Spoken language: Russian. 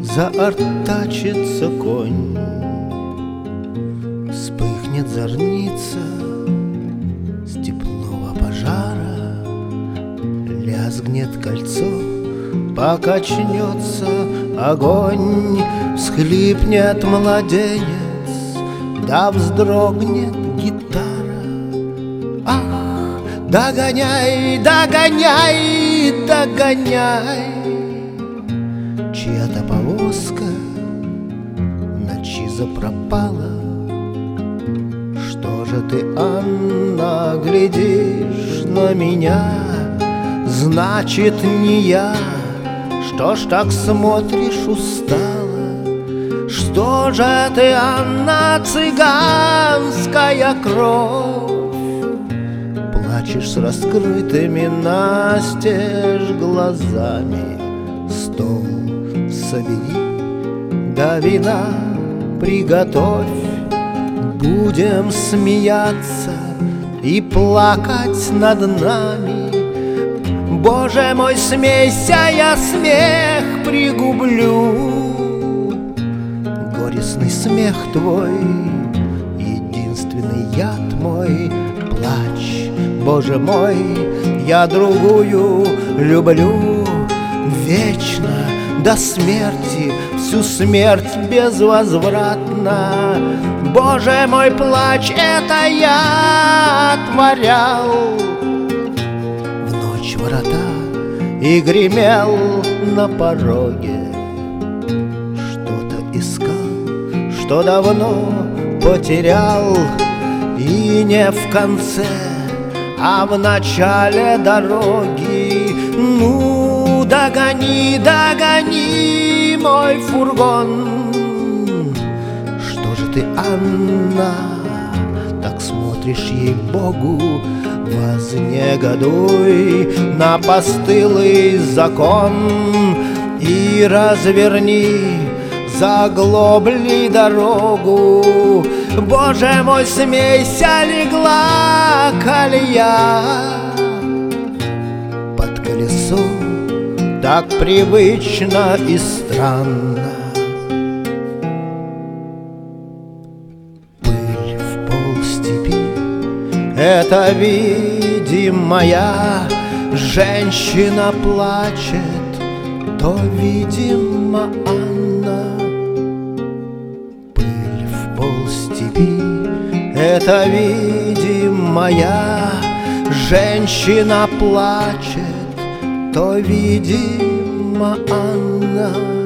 заортачится конь, вспыхнет зорница степного пожара, лязгнет кольцо, покачнется огонь, всхлипнет младенец, да вздрогнет гитара. Ах, догоняй, догоняй, догоняй! Чья-то повозка ночи запропала. Что же ты, Анна, глядишь на меня? Значит, не я. Что ж так смотришь устало? Что же ты, Анна, цыганская кровь? Плачешь с раскрытыми настежь глазами. Стол собери, да вина приготовь. Будем смеяться и плакать над нами. Боже мой, смейся, я смех пригублю. Горестный смех твой, единственный яд мой. Плачь, Боже мой, я другую люблю. Вечно до смерти, всю смерть безвозвратно. Боже мой, плач, это я отворял в ночь ворота и гремел на пороге. Что-то искал, что давно потерял, и не в конце, а в начале дороги. Ну, догони, догони мой фургон. Что же ты, Анна, так смотришь, ей-богу? Вознегодуй на постылый закон и разверни заглобли дорогу. Боже мой, смейся, легла колея под колесо, так привычно и странно. Пыль в пол степи — это видимая. Женщина плачет, то, видимо, Анна. Пыль в пол степи — это видимая. Женщина плачет, то, видимо, Анна.